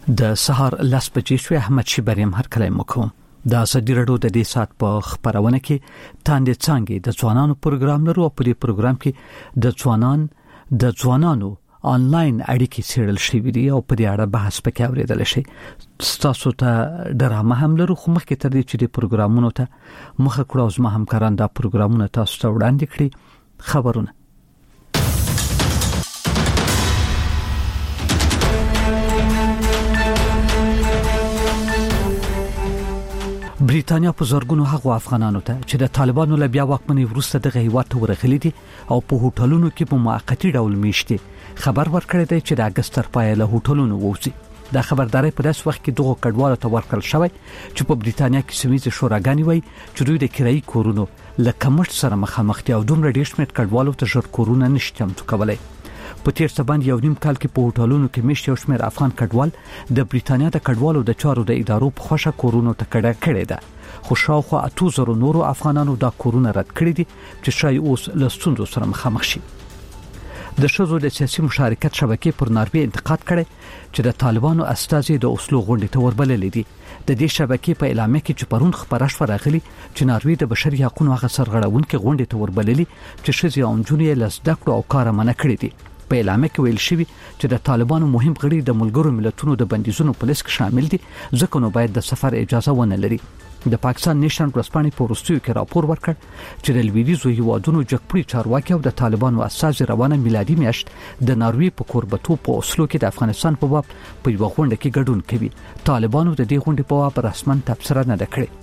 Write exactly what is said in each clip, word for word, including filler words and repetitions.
د سهار لاس بجې شوې. احمد شیبریم هر کله مکوم د ازادي راډیو د دې سات په خبرونه کې تاندې څنګه د ځوانانو پروګرام لرو. په دې پروګرام کې د ځوانان د ځوانانو آنلاین اړیکې سیرل شوې دي او په دې اړه بحث پکې اوریدل شي. تاسو ته ډرامه هم لرو، خو مخکې تر دې چې د پروګرامونو ته مخه کړو او زما همکاران دا پروګرامونه تاسو ته وړاندې کړي. خبرونه بریتانیا په زرګونو هغو افغانانو ته چې د طالبانو له بیا واکمنۍ وروسته دغه هیواد ته ورغلي دي او په هوټلونو کې په موقتی ډول میشتي خبر ورکړی دی چې د اگست تر پایه له هوټلونو ووځي. دا خبرداري په داس وخت کې دغه کډوالو ته ورکړل شوی چې په بریتانیا کې سیمه شوراګانی وای چې دوی د کرایي کورونو له کمښت سره مخامخ دي او دومره ډېر شمېر کډوالو ته ژر کورونه نشته هم کولای. په تیر څه باندې یو نیم کال کې په هوټلونو کې میشته یو شمېر افغان کډوال د بریتانیا د کډوالو د چارو د ادارو په خوښه کورونو ته کډه کړې ده. خو شاوخوا اتو زرو نورو افغانانو دا کورونه رد کړی دي چې شای اوس له ستونزو سره مخامخ شي. د شذو د سیاسي مشارکت شبکې پر ناروې انتقاد کړي چې د طالبانو استازي د اوسلو غونډې ته وربلل دي. د دې شبکې په اعلامیه کې چې پرون خبره شوه راغلي چې ناروې د بشري حقوقو هغه سرغړونکو غونډې ته وربللي چې شذي او جنونې له زده کړو او کار منع کړی دي. په اعلامیه کې ویل شوی چې د طالبانو مهم غړي د ملګرو ملتونو د بندیزونو په لیست کې شامل دي، ځکه نو باید د سفر اجازه ونه لري. د پاکستان نیشن ورسپانې په وروستیو کې راپور ورکړ چې د لویدیځو هیوادونو جګپړي چارواکي او د طالبانو اساسي روانه میلادي میاشت د ناروې په کوربتو په اوسلو کې د افغانستان په باب په یو غونډه کې ګډون کوي. طالبانو د دې غونډې په باب رسمن تبصره نه کړې.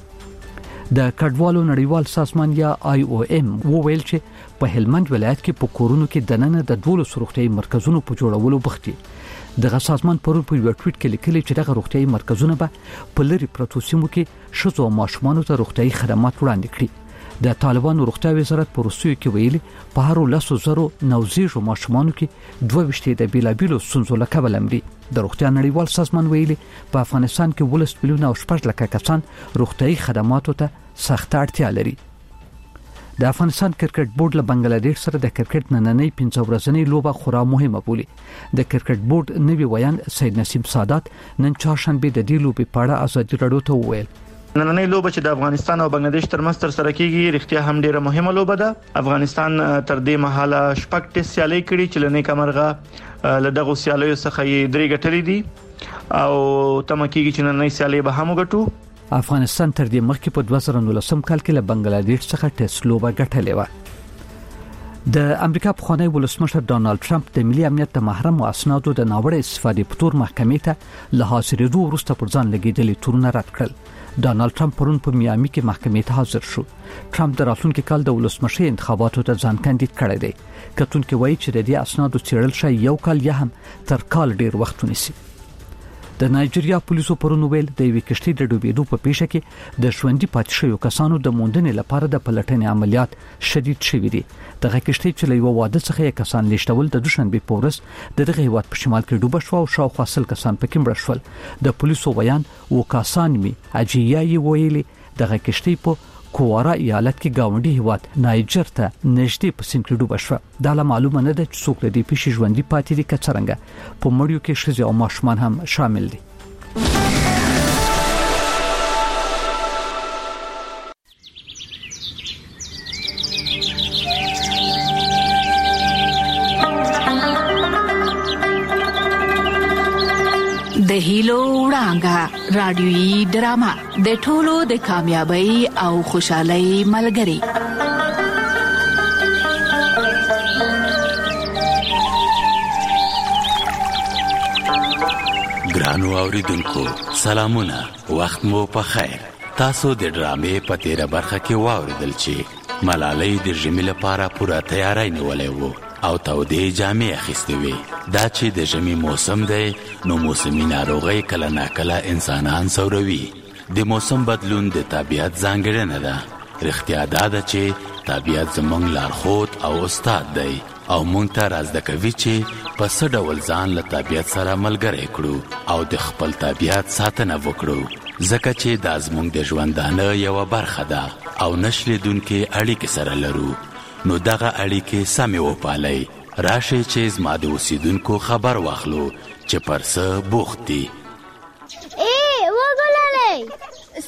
د کډوالو نړیوال سازمان یا آی او ام وویل چې په هلمند ولایت کې په کورونو کې دننه د دولس روغتيایي مرکزونو په جوړولو بوخت دي. دغه سازمان پرون په یو ټویټ کې لیکلي چې دغه روغتيایي مرکزونه به په لری پروتو سیمو کې شذو او ماشومانو ته روغتيایي خدمات وړاندې کړي. د طالبانو روغتیا وزارت په روسیو کې ویلي په هر لاسو زرو نوزیږو ماشومانو کې دوه وشته د بیلابیلو سنځو لکه بلمري. د روغتیا نړیوال سازمان ویلي په افغانستان کې ولس ملیونه او شپږ لکه کسان روغتيایي خدماتو ته سخت اړتیا لري. د افغانستان کرکټ بورډ له بنگلاديش سره د کرکټ نننۍ پنځه ورځنۍ لوبه خورا مهمه بولي. د کرکټ بورډ نوی ویان سید نسیم سادات نن چهارشنبه د دې لوبې په اړه ازادي راډیو ته وویل نننۍ لوبه چې د افغانستان او بنگلاديش ترمنځ تر سره کیږي رښتیا هم ډیره مهمه لوبه ده. افغانستان تر دې مهاله شپږ ټیسټ سیالي کړي چې لنې کمرغه له دغه سیالیو څخه یې درې ګټلې دي او تمه کیږي چې نننۍ سیالي به هم وګټو. افغانستان تر دې مخکې په دوه زره نولسم کال کې له بنگلاديش څخه ټیسټ لوبه ګټلې و. د امریکا پخوانی ولسمشر ډانلډ ټرمپ د ملي امنیت د محرم او اسنادو د ناوړه استفادې په تور محکمې ته له حاضرېدو وروسته پر ځان لګېدلې تورونه رد کړل. ډانلډ ټرمپ پرون په میامي کې محکمې ته حاضر شو. ټرمپ د راتلونکي کال د ولسمشر انتخاباتو ته ځان کاندید کړی دی. کتونکي وایي چې د دې اسنادو څېړل شي یو کال یا هم تر کال ډیر وخت ونیسي. د نایجیریا پولیسو پرون ویل د یوې کشتۍ د ډوبېدو په پیښه کې د ژوندۍ پاتې شویو کسانو د موندنې لپاره د پلټنې عملیات شدید شوي دي. دغه کشتۍ چې له یو واده څخه یې کسان لیږدول د دوشنبه په ورځ د دغه هیواد په شمال کې ډوبه شو او شاوخوا سل کسان پکې مړه شول. د پولیسو ویان وکاسان می اجیای ویلي دغه کشتۍ په کوارا ایالت کې گاونډي هیواد نایجر ته نږدې په سیند کې ډوبه شوه. دا لا معلومه نه ده چې څوک د دې پیښې ژوندۍ پاتې دي که څرنګه. په مړیو کې ښځې او ماشومان هم شامل دي. د هیلو وړانګه رادیويي ډرامه د ټولو د کامیابی او خوشحالۍ ملګری. ګرانو اوریدونکو سلامونه، وخت مو په خیر. تاسو د ډرامې په تیره برخه کې واوریدل چې ملالۍ د ژمي لپاره پوره تیاری نیولې وو او تودې جامې اخیستې وې. دا چې د ژمي موسم دی نو موسمي ناروغۍ کله ناکله انسانان ځوروي. د موسم بدلون د طبیعت ځانګړنه ده. رښتیا دا ده چې طبیعت زموږ لارښود او استاد دی او موږ ته را زده کوي چې په څه ډول ځان له طبیعت سره ملګری کړو او د خپل طبیعت ساتنه وکړو، ځکه چې دا زموږ د ژوندانه یوه برخه ده او نه شلېدونکې اړیکې سره لرو. نو دغه اړیکې سمې وپالئ. راشئ چې زما د اوسیدونکو خبر واخلو چې پر څه بوخت دي.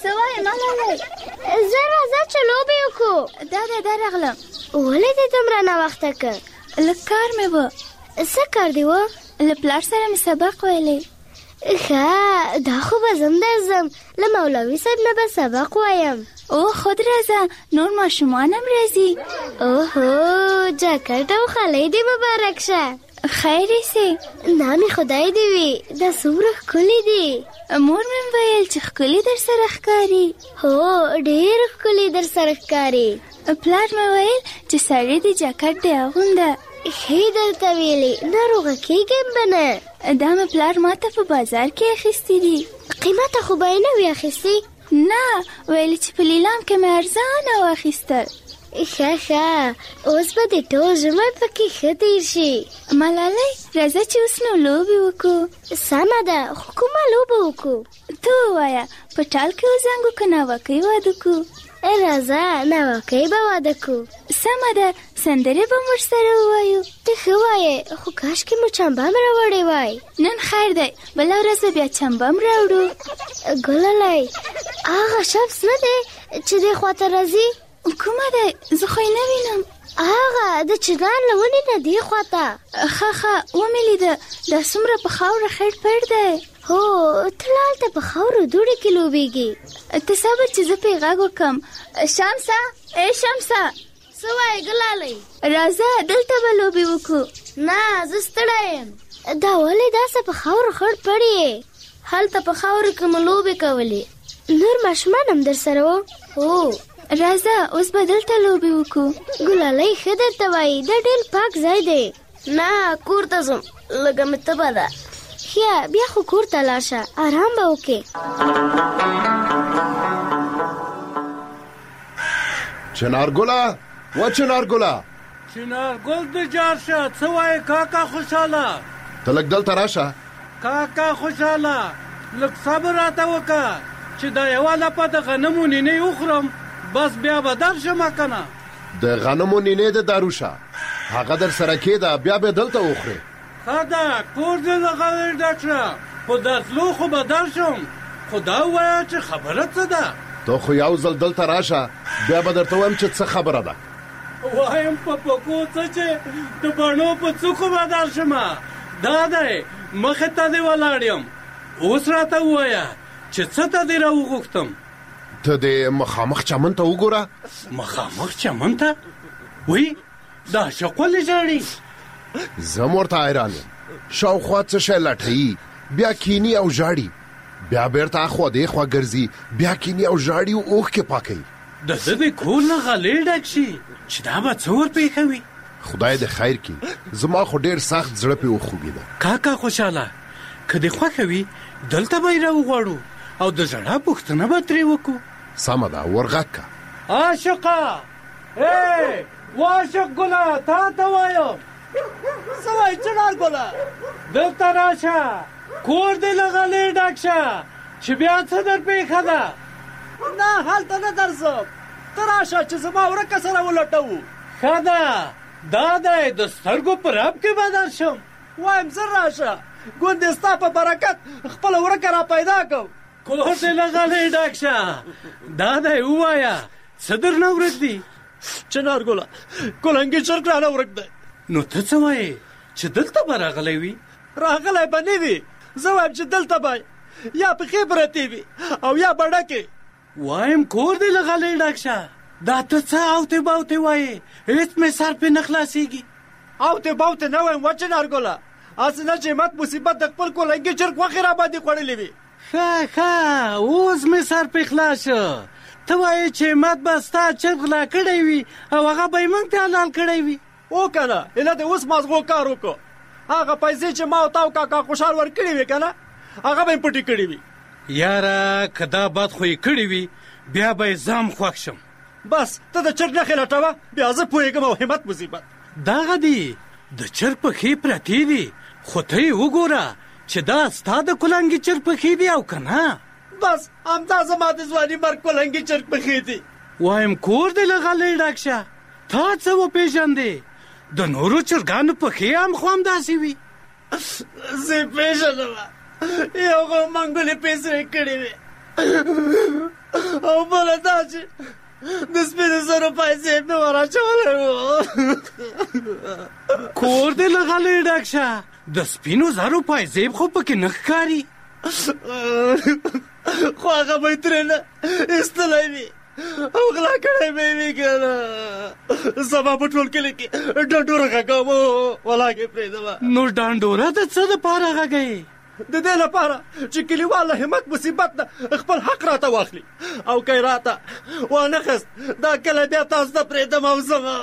سوای ملالۍ زه راځه چې لوبې وکړو. دا دا دا راغلم. ولې دې دومره ناوخته کړ؟ لږ کار مې و. څه کار دی و؟ له پلار سره مې سبق ویلی. ښه دا خو به زم درځم، له مولوي صاحب نه به سبق وایم. او خود راځه، نور ماشومان هم راځي. اوهو جاکټ او خالۍ دې مبارک شه. خیر یې نامې خدای دې وي. دا څومره ښکلي دي. مور مې ویل چې ښکلي در سره ښکاري. هو ډېر ښکلي در سره ښکاري. پلار مې ویل چې سړی دې جاکټ دې اغونده. ښې درته ویلې ناروغه کېږم به نه. دا مې پلار ما ته په بازار کې اخیستي دي. قیمته خو به یې نه وي اخیستي؟ نه، ویلې چې په لیلام کې مې ارزانه واخیستل. ښه ښه اوس به دې ټول ژمی پکې ښه تېر شي. ملالۍ راځه چې اوس نو لوبې وکړو. سمه ده، خو کومه لوبه وکړو؟ ته ووایه، په ټال کې وزنګو که ناوکۍ واده کړو؟ راځه ناوکۍ به واده کړو. سمه ده، سندرې به مو ورسره ووایو. ته ښه وایې، خو کاشکې مو چمبم راوړی وای. نن خیر دی، بله ورځ به بیا چمبم راوړو. ګلالۍ هغه شخص نه دی چې دې خواته راځي؟ کومه دی؟ زه خو یې نه وینم. هغه د چګان له ونې نه دې خواته. ښه ښه ومې لیده، دا څومره په خاوره خیر پړ دی. هو ته لالته په خاورو دوړې کې لوبېږي. ته صبر چې زه پې غږ وکړم. شمسه، ای شمسه. څه وایې ګلالۍ؟ راځه دلته به لوبې وکړو. نه زه ستړی یم. دا ولې داسې په خاورو خړ پړ یې؟ هلته په خاورو کې مو لوبې کولې. نور ماشومان هم در سره وو؟ هو راځه اوس به دلته لوبې وکړو. ګلالۍ ښه درته وایي، دا ډېر پاک ځای دی. نه کور ته ځم، لږه مې تبه ده. ښه بیا خو کور ته لاړ شه، ارام به وکړې. چنارګله و چنارګله چنارګل د جار شه. څه وایې کاکا خوشحاله؟ ته لږ دلته راشه. کاکا خوشحاله لږ صبر راته وکړه چې دا یوه لپه د غنمو نینې وخورم، بس بیا به در شمه که نه. د غنمو نینې د داروشه هغه در سره کېده، بیا به دلته وخورې. ښه ده، کور دې د غوې ډک شه، خو در تلو خو به در شم. خو دا ووایه چې خبره څه ده؟ ته خو یو ځل دلته راشه، بیا به درته وایم چې څه خبره ده. وایم په پکو څه چې د بڼو په څوکو به در شمه. دا دی مخې ته دې ولاړ یم، اوس راته ووایه چې څه ته دې را وغوښتم. ته دې مخامخ چمن ته وګوره. مخامخ چمن ته؟ وی دا عاشق ولې ژاړي؟ زه م ورته حیران یم. شاوخوا څه شی لټوي، بیا کیني او ژاړي، بیا بیرته اخوا دېخوا ګرځي، بیا کیني او ژاړي او اوښکې پاکوي. د ده د کور نه غلې ډک شي چې دا به څه ورپېښوي. خدای دې خیر کړي، زما خو ډېر سخت زړه پې وخوږېده. کاکا خوشحاله که دې خوښه وي دلته به یې راوغواړو او د ژړا پوښتنه به ترې وکړو. سمه ده، ورغږ که. عاشقه ای واشق ګله تا ته وایم. څه وایې چنارګله؟ دلته راشه، کور دې له غلې ډک شه چې بیا څه در پېښه ده. نه هلته نه درځم، ته راشه چې زما ورکه سره ولټوو. ښه ده، دا دی د سترګو په رب کې به در شم. وایم زر راشه، ګوندې ستا په برکت خپله ورکه را پیدا کړم. کور دې له غلې ډک شه. دا دی ووایه څه در نه ورک دي؟ چنارګله کلنګي چرګ رانه ورک دی. نو ته څه وایې چې دلته به راغلی وي؟ راغلی به نه وي، زه وایم چې دلته به یا پښې پرتې وي او یا به ډکې. وایم کور دې له غلې ډک شه. دا ته څه اوتې باوتې وایې؟ هېڅ مې سر پې نه خلاصېږي. اوتې باوتې نه وایم و چنارګله، هسې نه چې مت مصیبت د خپل کلنګي چرګ غوښې را باندې خوړلې وي. ښه ښه اوس مې سر پې خلاص شه. ته وایې چې مت به ستا چرګ غلا کړی وي او هغه به یې موږ ته حلال کړی وي. او که نه ایله دې اوس مازغو کار وکړو. هغه پیسې چې ما او تا او کاکا خوشحال ورکړې وي که نه، هغه به یې پټې کړې وي. یاره که دا بد خو یې کړې وي بیا به یې ځام خوښ شم. بس ته د چرګ نښې لټوه، بیا زه پوهېږم او همت مصیبت. دغه دي د چرګ پښې پرتې دي، خو ته یې وګوره چې دا ستا د کلنګي چرګ پښې دي او که نه. بس همدا زما د ځواني مرګ کلنګي چرګ پښې دي. وایم کور دې له غلې ډک شه. تا څه وپېژندې؟ د نورو چرګانو پښې هم خو همداسې وي. زه یې پېژنم، یو خو منګولې پیسې کړې وې، او بله دا چې د سپینو زرو پیسې مې وراچولی وو. کور دې لغلی ډک شه، د سپینو زرو پیسې خو پکې نه ښکاري. خو هغه به یې ترېنه ایستلی وي او غلا کړی به یې وي که نه. سبا په ټول کلي کې ډنډوره غږوم ولاکې پرېږدمه. نو ډنډوره د څه دپاره غږوې؟ د دې لپاره چې کلیوال له همت مصیبت نه خپل حق راته واخلي او که یې راته وانه خست دا کله بیا تاسو ته پرېږدم او زما.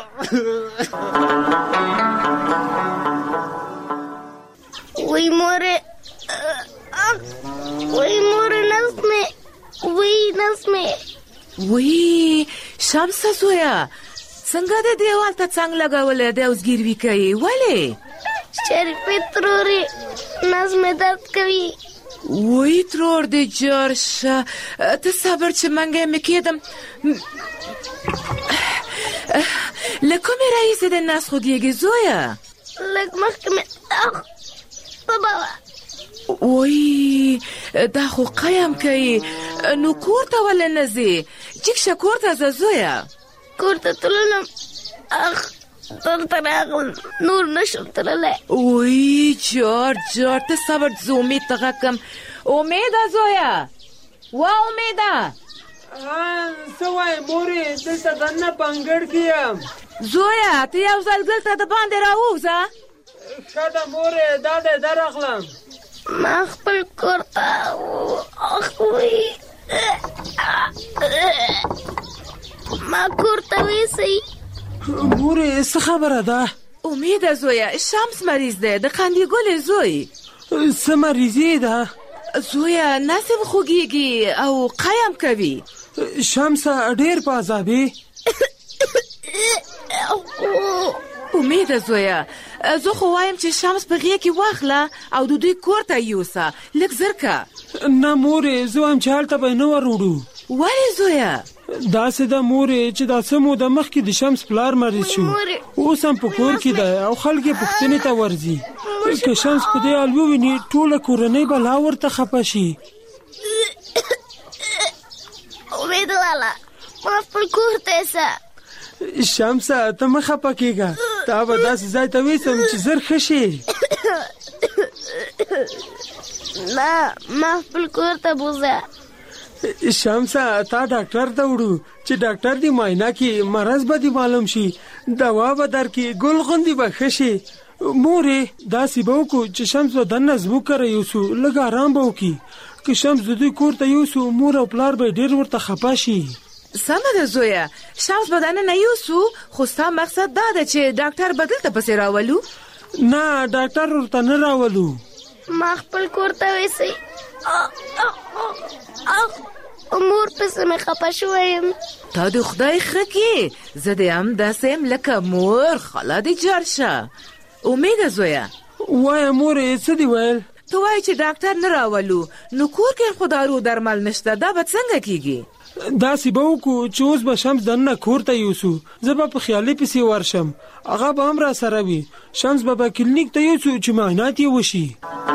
وی مورې وی مورې نس مې وی نس مې وی شمسه زویه څنګه د دیوال ته څنګ لګولی دی او زګیروي کوي؟ ولې؟ شریفې ترورې نس مې درد کوي. وی ترور دې جار شه، ته صبر چې منګی مې کېدم. له کومې راهیسې د نس خوږېږي زویه؟ لږ مخکې مې بابا وی دا خو قیم کوي. نو کور ته ولې نه ځې؟ جګ شه کور ته ځه زویه. کور ته تللم اخ دلته راغلم نور نشم تللی. وی جار جار ته صبر زه امید ته غږ کړم. امیده زویه، وا امیده. څه وایې مورې؟ دلته دننه په انګړ کې یم. زویه ته یو ځل دلته د باندې راووځه. ښه ده مورې، دا دی درغلم. ما خپل کور ته وی ما کور ته ویسئ. مورې څه خبره ده؟ امیده زویه شمس مریض دی، د قندي ګلې زوی. څه مریضي ده؟ زویه نس یې خوږېږي او قیم کوي. شمسه ډېر په عذابې. امیده زویه زه خو وایم چې شمس په غېږ کې واخله او د دوی کور ته یوسه لږ زر که. نه مورې زه وایم چې هلته به یې نه ور وړو. ولې زویه؟ داسې ده مورې چې دا څه موده مخکې د شمس پلار مریض شو، اوس هم په کور کې دی او خلک یې پوښتنې ته ورځي. که شمس په دې حال وویني ټوله کورنۍ به لا ورته خفه شي. امید والا ما خپل کور ته یوسه. شمسه ته مه خفه کېږه، تا به داسې ځای ته ویسم چې زر ښه شي. نه ما خپل کور ته بوځه. شمسه تا ډاکټر ته وړو چې ډاکټر دې معاینه کړي، مرض به دې معلوم شي، دوا به درکړي، ګل غوندې به ښه شي. مورې داسې به وکړو چې شمس به دننه زموږ کره یوسو، لږ ارام به وکړي. که شمس د دوی کور ته یوسو مور او پلار به ډېر ورته خفه شي. سمه ده زویه، شمس به دننه یوسو، خو ستا مقصد دا ده چې ډاکټر به دلته پسې راولو؟ نه ډاکټر ورته نه راولو. ما خپل کور ته ویسئ. مور پسې مې خفه شوی یم. تا د خدای ښه کړي، زه دې هم داسې یم لکه مور. خاله دې جار شه. امیده زویه وایه مورې څه دې ویل؟ ته وایې چې ډاکټر نه راولو، نو کور کې خو دارو درمل نشته، دا به څنګه کېږي؟ داسې به وکړو چې اوس به شمس دننه کور ته یوسو، زه به په خیالي پسې ورشم، هغه به هم را سره وي. شمس به به کلینیک ته یوسو چې معاینات یې وشي.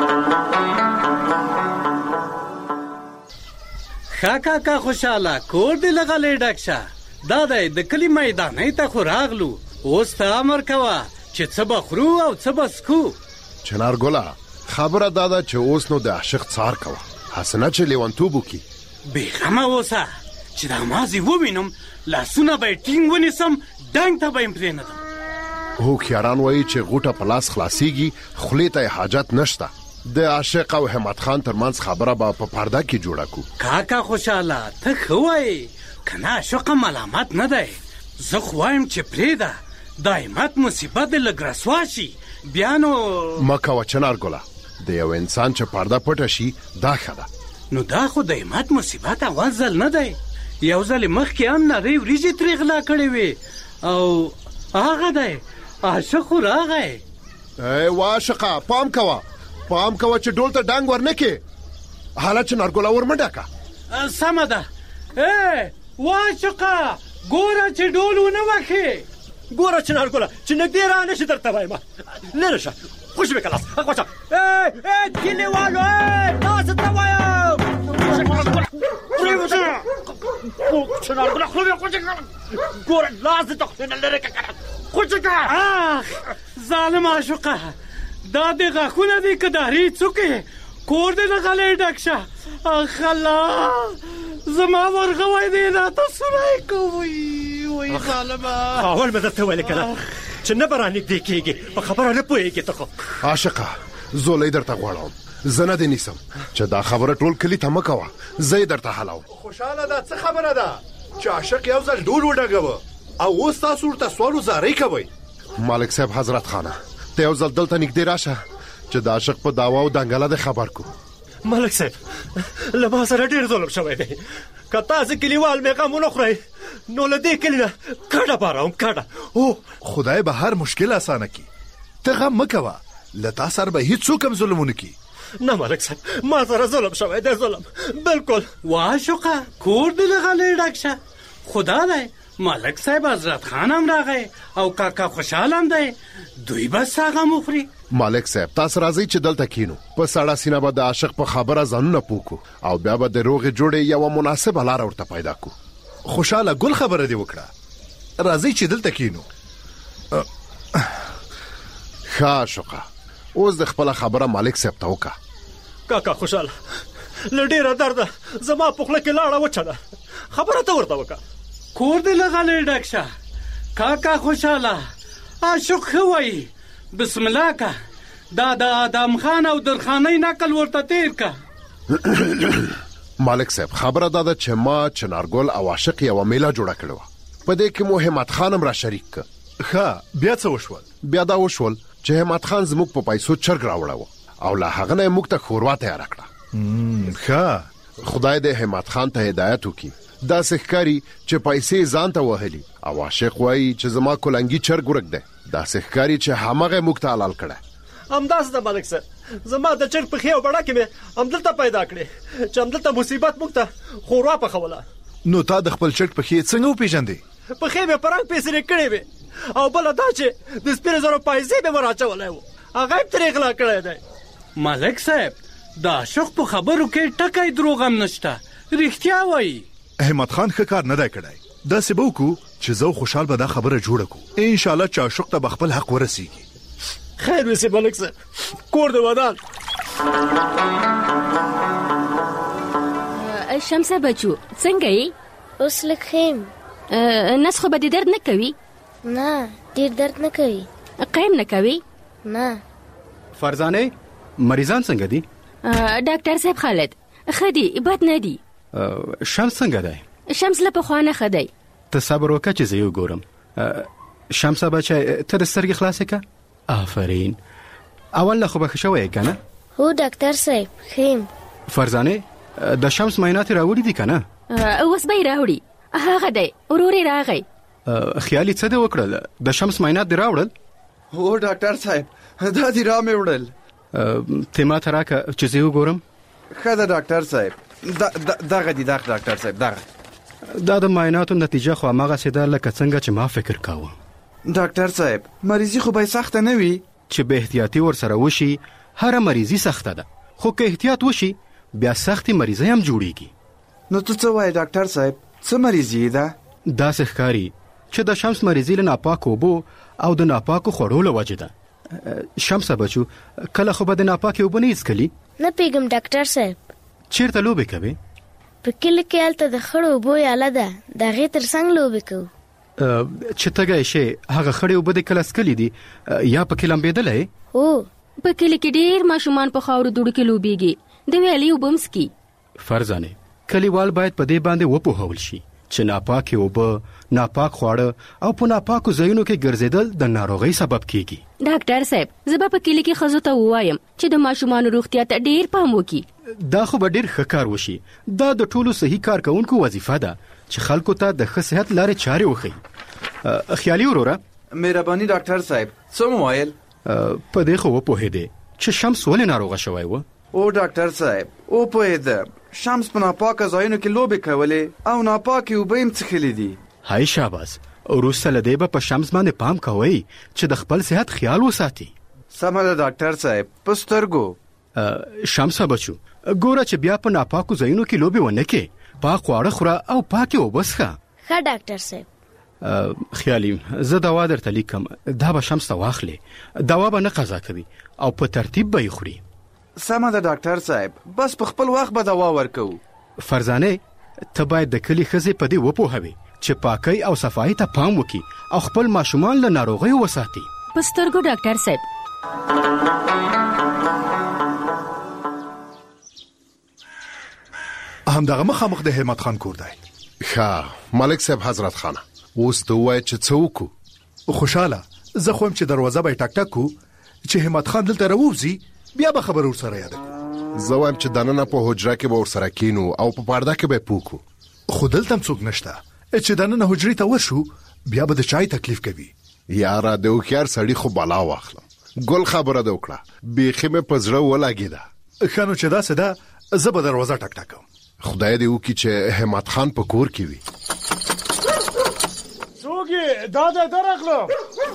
ښه کاکا خوشحاله، کور دې لغلی ډک شه. دا دی د کلي میدانۍ ته خو راغلو، اوس ته امر کوه چې څه به خورو او څه به څکو. چنارګله خبره دا ده چې اوس نو د عاشق څار کوه، حسنه چې لیونتوب وکړي. بېغمه اوسه چې دا مازې ووینم، لاسونه به یې ټینګ ونیسم، ډنګ ته به یې پرېنږدم. هوښیاران وایي چې غوټه په لاس خلاصېږي، خولې ته یې حاجت نشته. د عاشق او همت خان ترمنځ خبره به په پرده کې جوړه کو. کاکا خوشحاله ته ښه وایې، که نه عاشقه ملامت نه دی. زه خو وایم چې پرېږده، دا همت مصیبت دې لږ رسوا شي، بیا نو مه کوه چنارګله، د یو انسان چې پرده پټه شي دا ښه ده. نو دا خو د همت مصیبت اول ځل نه دی، یو ځل مخکې هم نرۍ وریجې ترې غلا کړې وې او هغه دی عاشق خو راغی. ای وا عاشقه پام کوه، پام کوه چې ډول ته ډنګ ورنه کې، حاله چنارګله ور مه ډکه. سمه ده. ای وا عاشقه ګوره چې ډول ونه وهې. ګوره چنارګله چې نږدې را نه شي درته وایم، لرې شه خوش مې کلاس خوشه. ای ای کلیوالو ای تاسو ته وایم چنار ګل خو مې خوځه کړ ګور لاس ته خو نه لره کړ خوځه کړ اخ ظالم عاشقه دا د غاخونه دي کداري څوکې کور دې نه غلې ډکشه اخ الله زما ورغوي دې نه تاسو نه کوي وای ظالمه اول به درته ویل کړه چې نه برانې دې کېږي په خبره نه پوهېږي ته خو عاشقه زولې درته غواړم زنه دې نیسم چې دا خبره ټول کلی ته مکوه زه درته حلاو خوشاله ده څه خبره ده چې عاشق یو ځل ډول وډغوه او اوس تاسو ورته سوالو زارۍ کوئ مالک صاحب حضرت خانه ته یو ځل دلته نږدې راشه چې د عاشق په داوا او دنګله د خبر کو ملک صاحب له ما سره ډېر ظلم شوی دی که تاسو کلیوال مې غم ونه خورئ نو له دې کلي نه کډه باروم کډه او خدای به هر مشکل اسانه کړي ته غم مه کوه له تا سره به هیڅوک هم ظلم ونه کړي نه ملک صاحب ما سره ظلم شوی دی ظلم بالکل واشوقه کور دې له غلې ډک شه خدا دی ملک صاحب حضرت خان هم راغی او کاکا خوشحال هم دی دوی بس هغه مخوري مالک صاحب تاسو راځئ چې دلته کینو په ساړه سینه به د عاشق په خبره ځانونه پوکو او بیا به د روغې جوړې یوه مناسبه لاره ورته پیدا کو خوشاله ګل خبره دې وکړه راځئ چې دلته کینو ښه عاشقه اوس د خپله خبره مالک صاحب ته وکړه کاکا خوشحاله له ډېره درده زما په خوله کې لاړه وچه ده خبره ته ورته وکړه کور دې له غلې ډک شه کاکا خوشحاله عاشق ښه وایي بسم الله کا دا د آدم خان او درخانۍ نقل ورته تیر کا مالک صاحب خبره دا ده چې ما چنارګل او عاشق یوه میله جوړه کړې وه په دې کې مو همت خان هم را شریک که ښه بیا څه وشول بیا دا وشول چې همت خان زموږ په پیسو چرګ راوړی او له هغه نه یې موږ ته ښوروا تیاره کړه ښه خدای دې همت خان ته هدایت وکړي داسې ښکاري چې پیسې ځان ته وهلي او عاشق وایي چې زما کلنګي چرګ ورک دی داسې ښکاري چې همغه موږ ته حلال کړی همداسې ده ملک صاحب زما د چرګ پښې او بړکې مې همدلته پیدا کړې چې همدلته مصیبت موږ ته ښوروا پخوله نو تا د خپل چرګ پښې څنګه وپېژندې پښې مې په رنګ پېسرې کړې وې او بله دا چې د سپینو زرو پیسې مې ور اچولی و هغه یې ترې غلا کړی دی ملک صاحب د عاشق په خبرو کې ټکی دروغ هم نشته رښتیا وایي احمد خان ښه کار نه دی کړی داسې به وکړو چې زه خوشحال به دا خبره جوړه کړو انشاءالله چې عاشق ته به خپل حق ورسیږي خیر وسې ملک صاحب کور د ودان شمسه بچو څنګه یې اوس لږ ښه یم نس خو به دې درد نه کوي نه ډېر درد نه کوي قیم نه کوي نه فرزانه مریضان څنګه دي ډاکټر صاحب خالد ښه دي بد نه دي شمس څنګه دی شمس له پخوا نه ښه دی ته صبر وکړه چې زه یې وګورم شمسه بچی ته د سترګې خلاصې که آفرین اول نه خو به ښه شوی یې که نه هو ډاکټر صاحب ښه یم فرزانه د شمس معاینات یې راوړي دي که نه اوس به یې راوړي هغه دی ورور یې راغی خیال یې څه دی وکړل د شمس معاینات دې راوړل هو ډاکټر صاحب دا دې را مې وړل ته ما ته راکړه چې زه یې وګورم ښه ده ډاکټر صاحب دغه دي دغه ډاکټر صاحب دغه دا د معایناتو نتیجه خو هماغسې ده لکه څنګه چې ما فکر کاوه ډاکټر صاحب مریضي خو به سخته نه وي چې به احتیاطي ورسره وشي هره مریضي سخته ده خو که احتیاط وشي بیا سختې مریضۍ هم جوړیږي نو ته څه وایې ډاکټر صاحب څه مریضي ده داسې ښکاري چې د شمس مریضي له ناپاکو اوبو او د ناپاکو خوړو له وجې ده شمسه بچو کله خو به د ناپاکې اوبه نه څښلي نه پوهېږم ډاکټر صاحب چیرته لوبې کوې په کلي کې هلته د خړو اوبو یاله ده د هغې تر څنګ لوبې کوو چې تږی شې هغه خړې اوبه دې کله څښلي دي یا پکې لمبېدلی هو په کلي کې ډېر ماشومان په خاورو دوړو کې لوبېږي د ویالې اوبه هم څښي فرزانې کلیوال باید په دې باندې وپوهول شي چې ناپاکې اوبه ناپاک خواړه او په ناپاکو ځایونو کې ګرځېدل د ناروغۍ سبب کیږي ډاکټر صاحب زه به په کلي کې ښځو ته ووایم چې د ماشومانو روغتیا ته ډېر پام وکړي دا خو به ډېر ښه کار وشي دا د ټولو صحي کارکوونکو وظیفه ده چې خلکو ته د ښه صحت لارې چارې وښیي خیالي وروره مهرباني ډاکټر صاحب څه مو ویل په دې خو وپوهېدې چې شمس ولې ناروغه شوی و او ډاکټر صاحب وپوهېدم شمس په ناپاکه ځایونو کې لوبې کولې او ناپاکې اوبه یې هم څښلې دي هاي شاباس وروسته له دې به په شمس باندې پام کوئ چې د خپل صحت خیال وساتي سمه ده ډاکټر صاحب په سترګو شمسه بچو ګوره چې بیا په ناپاکو ځایونو کې لوبې ونه کې پاک خواړه خوره او پاکې اوبه څښه. ښه ډاکټر صاحب. خیالي زه دوا درته لیکم، دا به شمس ته واخلې. دوا به نه قضا کوي او په ترتیب به یې خوري. سمه ده ډاکټر صاحب، بس په خپل وخت به دوا ورکوو. فرزانه ته باید د کلي ښځې په دې وپوهوې چې پاکۍ او صفایي ته پام وکړي او خپل ماشومان له ناروغیو وساتي. په سترګو ډاکټر صاحب. همدغه مخامخ د همت خان کور دی. ښه ملک صاحب حضرت خانه، اوس ته وایې چې څه وکړو؟ خوشاله زه خو هم چې دروازه به یې ټک ټک کو چې همت خان دلته راووځي بیا به خبر ورسره یاد کړو. زه وایم چې دننه په حجره کې به ورسره کینو او په پرده کې به پوکو. خو دلته هم څوک نشته چې دننه حجرې ته ورشو بیا به د چای تکلیف کوي. یاره د هوښیار سړي خو بلا واخلم. ګل خبره ده وکړه، بیخي مې په زړه ولګېده. ښه نو چې داسې ده زه به دروازه ټک ټک کوم. خدای دې وکړي چې همت خان په کور کې وي. څوک یې؟ دا دا درغلو.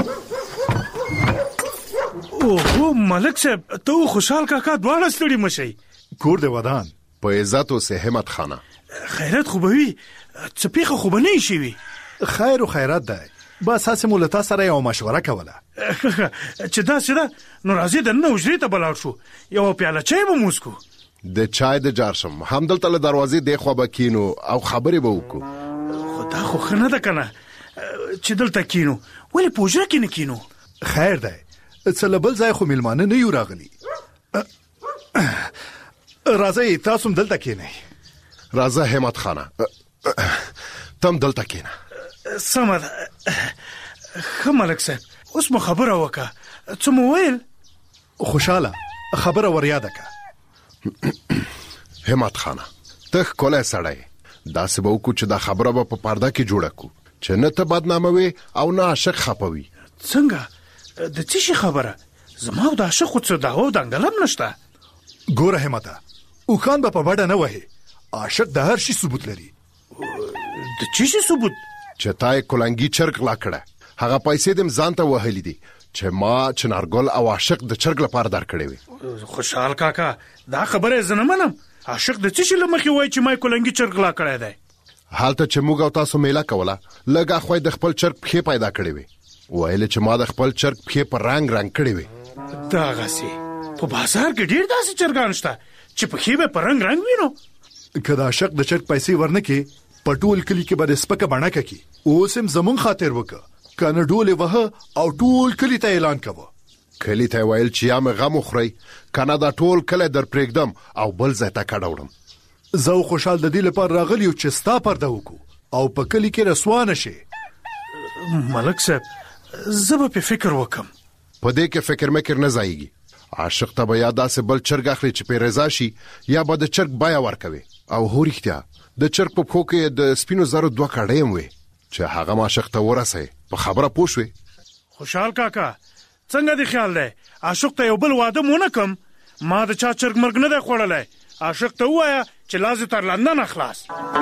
اوه ملک صاحب، ته خوشحال کاکا دواړه ستړي مشئ. کور دې ودان. په عزت اوسې همت خانه. خیرات خو به وي، څه پیښه خو به نه شي. خیر و خیرات دی، بس هسې مو له تا سره یو مشوره کوله. چې داسې ده نو راځئ دننه حجرې ته به لاړ شو، یوه پیاله چای به مو وڅښو. د چای د جار شم، همدلته له دروازې دې خوا به کینو او خبرې به وکړو. خو دا خو ښه نه ده که نه چې دلته کینو، ولې په حجره کې نه کینو؟ خیر دی، څه له بل ځای خو میلمانه نه یو راغلي. راځئ تاسو هم دلته کینئ. راځه همت خانه، تم دلته کینه. سمه ده. ښه ملک صاحب، اوس مو خبره وکړه، څه مو ویل؟ خوشاله خبره ور یاده که. همت خانه ته ښکلی سړی، داسې به وکړو چې دا خبره به په پرده کې جوړه کړو چې نه ته بدناموې او نه عاشق خپوي. څنګه؟ د څه شي خبره؟ زما او د عاشق خو څه دعوا او دنګل هم نشته. ګوره همته، اوښان به په بډه نه وهې، عاشق د هر شي ثبوت لري. د څه شي ثبوت؟ چې تا یې کلنګي چرګ غلا کړه، هغه پیسې دې م ځان ته وهلي دي چې ما چنارګل او عاشق د چرګ لپاره درکړې وي. خوشحال کاکا دا خبره زه نه منم. عاشق د څه شي له مخې وایي چې ما یې کلنګي چرګ غلا کړی دی؟ هلته چې موږ او تاسو میله کوله، لږ اخوا د خپل چرګ پښې پیدا کړې وي، ویل چې ما د خپل چرګ پښې په رنګ رنګ کړې وي. دغسې په بازار کې ډېر داسې چرګان شته چې پښې به په رنګ رنګ وي. نو که د عاشق د چرګ پیسې ورنه کې په ټول کلي کې به د سپکه بڼکه کې اوس هم زمونږ خاطر وکړه، که نه ډولې وهه او ټول کلي ته اعلان کوه. کلي ته ویل چې یا مې غم وخورئ که نه دا ټول کلی در پرېږدم او بل ځای ته کډه وړم. زه او خوشحال د دې لپاره راغلی یو چې ستا پرده وکړو او په کلي کې رسوا نه شي. ملک صاحب زه به پې فکر وکم. په دې کې فکر مکر نه ځایږي. عاشق ته به یا داسې بل چرګ اخلي چې پې رضا شي یا به د چرګ بیه ورکوي. او هو رښتیا د چرګ په پښو کې د سپینو زرو دوه کاڼۍ هم وې چې هغه عاشق ته ورسوي. په خبره پوه شوې؟ خوشحال کاکا څنګه دی خیال دی؟ عاشق ته یو بل واده مونه کم، ما د چا چرګ مرګ نه دی خوړلی. عاشق ته ووایه چې لاس تر لندن خلاص.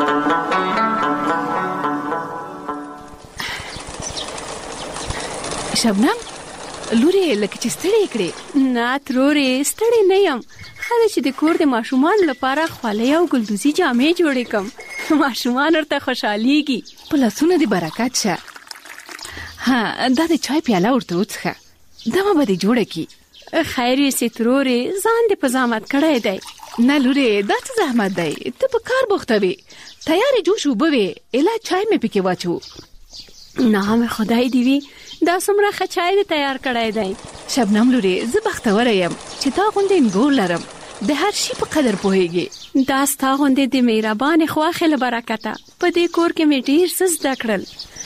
شبنم لورې لکه چې ستړی کړې. نه ترورې ستړی نه یم، خله چې د کور د ماشومان لپاره خولۍ او ګلدوزي جامې جوړې کم، ماشومان ورته خوشحالیږي. په لاسونه دې برکت شه. ها دا د چای پیاله ورته وڅښه، دمه به دې جوړه کی. خیر یې سي ترورې، ځان دې په زحمت کړی دی. نه لورې دا څه زحمت دی، ته په کار بوخته وې، تیارې جوش اوبه وې، اله چای مې پکې واچو. نام خدای دی وي دا څومره ښه چای دې تیار کړی دی. شبنم لورې زه بختوره یم چې تا غوندې انګور لرم، د هر شي په قدر پوهیږي. دا ستا غوندې د مهربانې خواښې له برکته په دې کور کې مې ډېر څه زده کړل.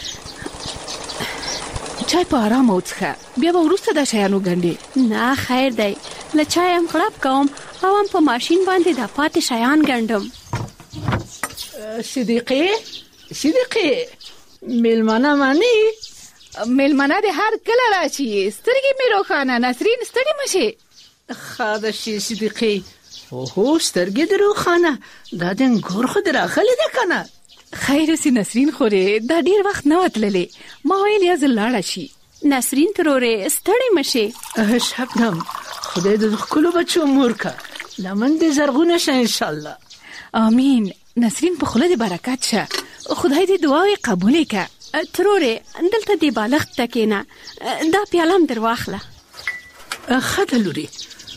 چای په آرامه وڅښه، بیا به وروسته دا شیان وګڼې. نه خیر دی، له چای هم غړپ کوم او هم په ماشین باندې دا پاتې شیان ګڼډم. صدیقې صدیقې میلمانه مانی؟ میلمانه دې هر کله راشي، سترګې مې روښانه. نسرین ستړې مشې. ښه ده شي صدیقې. اوهو سترګې دې روښانه، دا د انګور خو دې راغلې ده که نه؟ خیر سي نسرین خورې دا ډیر وخت نه وتللې، ما ویل یا زه لاړه شي. نسرین ترورې ستړې مشې. شبنم خدای دې ښکلو بچو مور که، لمن دې زرغونه شه انشاءالله. آمین نسرین په خوله دې برکت شه. خدای دې دعاوې قبولې که. ترورې دلته دې بالښت ته کښېنه، دا پیاله هم در واخله. ښه ده لورې،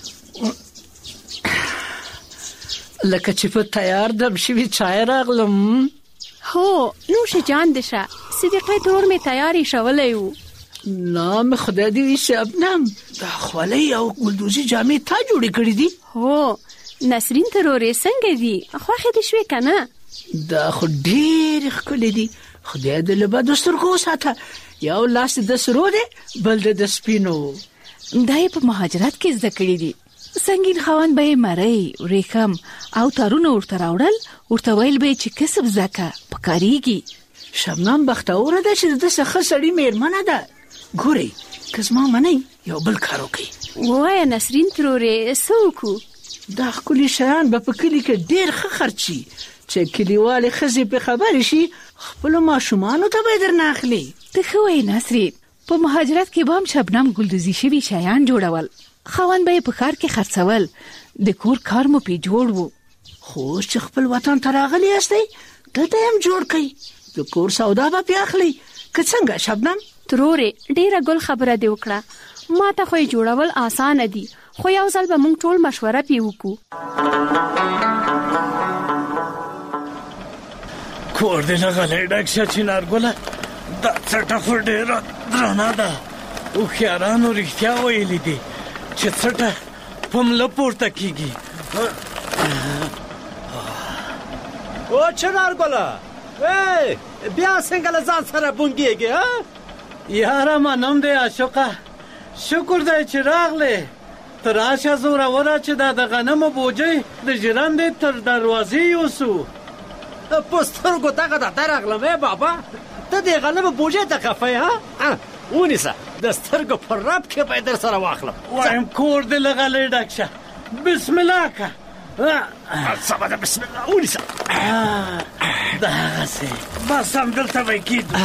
لکه چې په تیار دم شوي چای راغلم. هو نوش جان دې شه، صدیقې ترور مې تیار ایښولی و. نام خدای دې وي شبنم، دا خولۍ او ګلدوزي جامې تا جوړې کړې دي؟ هو نسرین ترورې څنګه دي؟ خوښې دې شوې که نه؟ دا خو ډېرې ښکلې دي، خدای دې له بدو سترګو وساته. یو لاس د سرو دی، بل د سپینو. دا یې په مهاجرت کې زده کړي دي. سنګین خاوند به یې مرۍ، ورېښم او تارونه ورته راوړل، ورته ویل به یې چې کسب زده که، پکارېږي. شبنم بختوره ده چې د ده څخه سړي مېرمنه ده. ګورئ که زما منئ یو بل کار وکړئ. ووایه نسرین ترورې څه وکړو؟ دا ښکلي شیان به په کلي کې ډېر ښه خرڅ شي، چې کلیوالې ښځې پې خبرې شي، خپلو ماشومانو ته به یې درنه اخلي. ته ښه وایې نسرین. په مهاجرت کې به هم شبنم ګلدوزي شوي شیان جوړول، خاوند به یې په ښار کې خرڅول، د کور کار مو پې جوړ و. خو چې خپل وطن ته راغلی یاستئ، دلته یې هم جوړ کړئ، د کور سودا به پې اخلئ. که څنګه شبنم؟ ترورې ډېره ګل خبره دې وکړه، ما ته خو یې جوړول اسانه دي، خو یو ځل به موږ ټول مشوره پې وکړو. کور دې نه غلی ډک شه چنارګله، دا څټه خو ډېره درنه ده. هوښیارانو رښتیا ویلي دي چې څټه په مله پورته کېږي. او چنارګله بیا څنګه له ځان سره بونګېږې؟ یاره منم دی عاشقه، شکر دی چې راغلې. ته راشه زوروره چې دا د غنمو بوجۍ د ژرندې تر دروازې یوسو. په سترګو دغه درته راغلم ای بابا، ته د غنمو بوجۍ ته خفه یې؟ ونیسه، د سترګو په رب کې به یې در سره واخلم. وایم کور دې له غلۍ ډک شه، بسم الله که. سمه ده، بسم الله ونیسه. دغسې بس همدلته به یې کېږدو.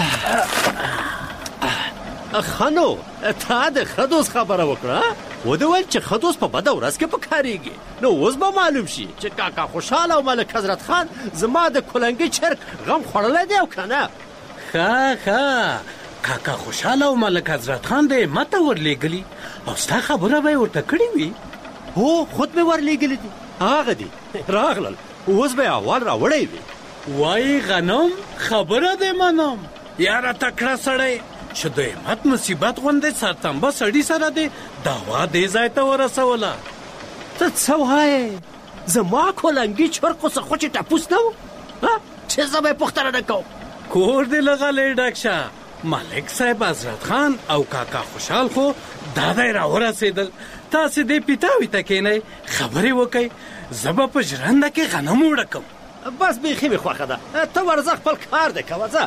ښه نو تا د خدوس خبره وکړه، ودې ویل چې خدوس په بده ورځ کې پکارېږي. نو اوس به معلوم شي چې کاکا خوشحال او ملک حضرت خان زما د کلنګي چرګ غم خوړلی دی او که نه. ښه ښه، کاکا خوشحال او ملک حضرت خان دې ماته ورلېږلي او ستا خبره به یې ورته کړې وي. هو خود مې ورلېږلي دي، هغه دي راغلل، اوس به یې اول راوړی وي. وایي غنم خبره دې منم. یاره تکړه سړی چې د همت مصیبت غوندې سرتنبه سړي سره دې دعوا دې ځای ته ورسوله. ته څه وایې؟ زما کلنګي چرګ خو څه خو چې ټپوس نه و چې زه به یې پوښتنه نه کوم. کور دې له غلۍ ډک شه. ملک صاحب حضرت خان او کاکا خوشحال خو دا دی راورسېدل. تاسې دې پیتاوي ته کښېنئ، خبرې وکئ، زه به په ژرنده کې غنم وړه کړم. بس بیخي مې خوښه ده، ته ورځه خپل کار دې کوه. ځه.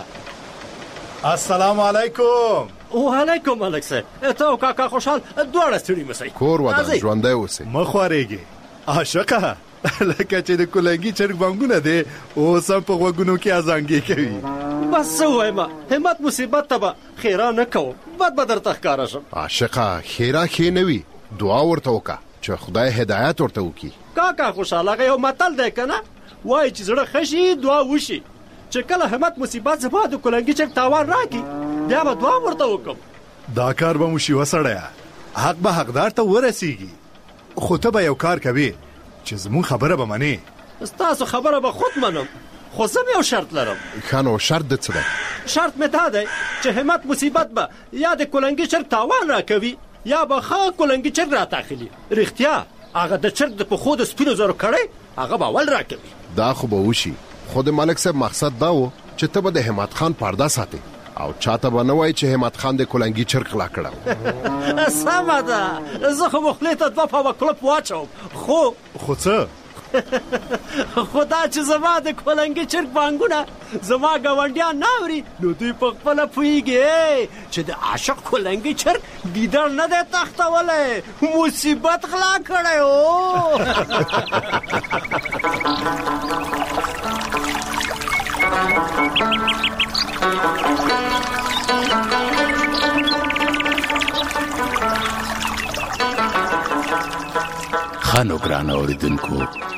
السلام علیکم. وعلیکم ملک صاحب، ته او کاکا خوشحال دواړه ستړي مسئ. کور ودان ژوندی اوسئ. مه خوارېږي عاشقه، لکه چې د کلنګي چرګ بانګونه دی اوس هم په غوږونو کې ازانګې کوي. بس څه ووایم، همت مصیبت ته به خیرا نه کوم، بد به درته ښکاره شم. عاشقه خیرا ښې نه وي، دعا ورته وکړه چې خدای هدایت ورته وکړي. کاکا خوشحال هغه یو متل دی که نه، وایي چې زړه ښه شي دعا وشي. چې کله همت مصیبت زما د کلنګي چرګ تاوان راکړي بیا به دعا ورته وکړم. دا کار به مو شي وسړیه، حق به حقدار ته ورسیږي. خو ته به یو کار کوې چې زمون خبره به منې. ستاسو خبره به خود منم، خو زه یو شرط لرم. ښه نو شرط دې څه دی؟ شرط مې دا دی چې همت مصیبت به یا د کلنګي چرګ تاوان راکوي یا به ښه کلنګي چرګ راتاخلي. رښتیا هغه د چرګ د پښو د سپینو زرو کړی هغه به اول راکوي. دا خو به وشي، خو د ملک صاحب مقصد دا و چې ته به د همت خان پرده ساتې او چاته به نه وایي چې همت خان د کلنګي چرګ غلا کړی. سمه ده، زه خو خولې ته دوه پاوه کلپ واچوم، خو خو څه؟ خو دا چې زما د کلنګي چرګ بانګونه زما ګاونډیان نه اوري نو دوی په خپله پوهېږي چې د عاشق کلنګي چرګ ګیدړ نه دی تختولی، مصیبت غلا کړی و. خانو ګران اوریدونکو،